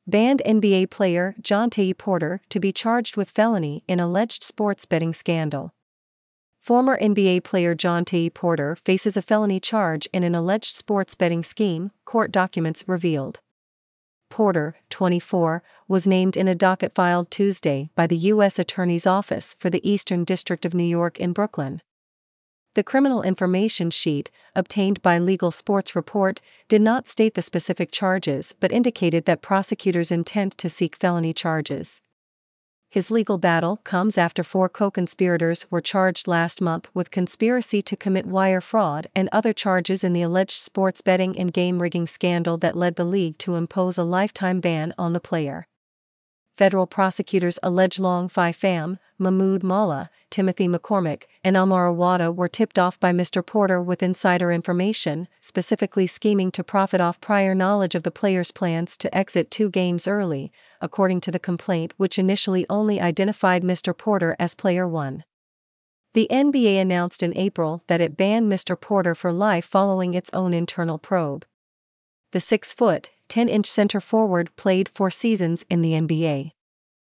banned NBA player Jontay Porter to be charged with felony in alleged sports betting scandal. Former NBA player Jontay Porter faces a felony charge in an alleged sports betting scheme, court documents revealed. Porter, 24, was named in a docket filed Tuesday by the U.S. Attorney's Office for the Eastern District of New York in Brooklyn. The criminal information sheet, obtained by Legal Sports Report, did not state the specific charges but indicated that prosecutors intend to seek felony charges. His legal battle comes after 4 co-conspirators were charged last month with conspiracy to commit wire fraud and other charges in the alleged sports betting and game rigging scandal that led the league to impose a lifetime ban on the player. Federal prosecutors allege Long Phi Pham, Mahmoud Mullah, Timothy McCormick, and Amar Awada were tipped off by Mr. Porter with insider information, specifically scheming to profit off prior knowledge of the player's plans to exit 2 games early, according to the complaint, which initially only identified Mr. Porter as Player 1. The NBA announced in April that it banned Mr. Porter for life following its own internal probe. The 6-foot, 10-inch center forward played 4 seasons in the NBA.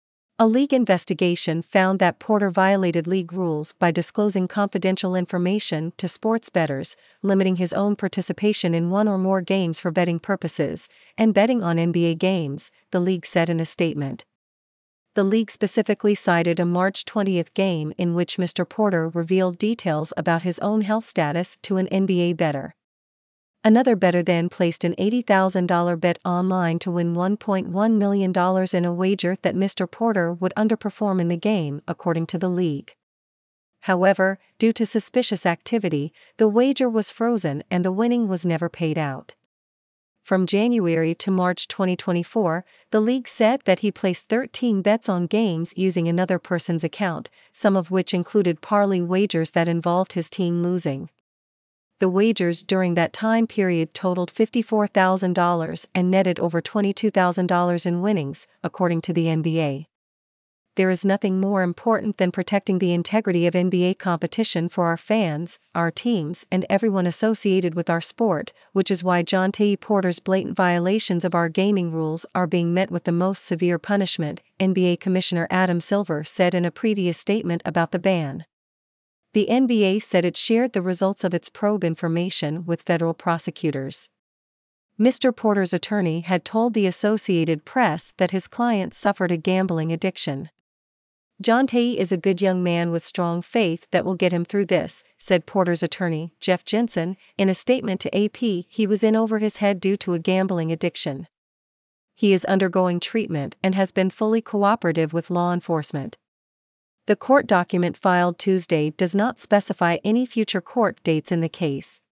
A league investigation found that Porter violated league rules by disclosing confidential information to sports bettors, limiting his own participation in 1 or more games for betting purposes, and betting on NBA games, the league said in a statement. The league specifically cited a March 20 game in which Mr. Porter revealed details about his own health status to an NBA bettor. Another bettor then placed an $80,000 bet online to win $1.1 million in a wager that Mr. Porter would underperform in the game, according to the league. However, due to suspicious activity, the wager was frozen and the winning was never paid out. From January to March 2024, the league said that he placed 13 bets on games using another person's account, some of which included parlay wagers that involved his team losing. The wagers during that time period totaled $54,000 and netted over $22,000 in winnings, according to the NBA. There is nothing more important than protecting the integrity of NBA competition for our fans, our teams, and everyone associated with our sport, which is why Jontay Porter's blatant violations of our gaming rules are being met with the most severe punishment, NBA Commissioner Adam Silver said in a previous statement about the ban. The NBA said it shared the results of its probe information with federal prosecutors. Mr. Porter's attorney had told the Associated Press that his client suffered a gambling addiction. "Jontay is a good young man with strong faith that will get him through this," said Porter's attorney, Jeff Jensen, in a statement to AP. He was in over his head due to a gambling addiction. He is undergoing treatment and has been fully cooperative with law enforcement. The court document filed Tuesday does not specify any future court dates in the case.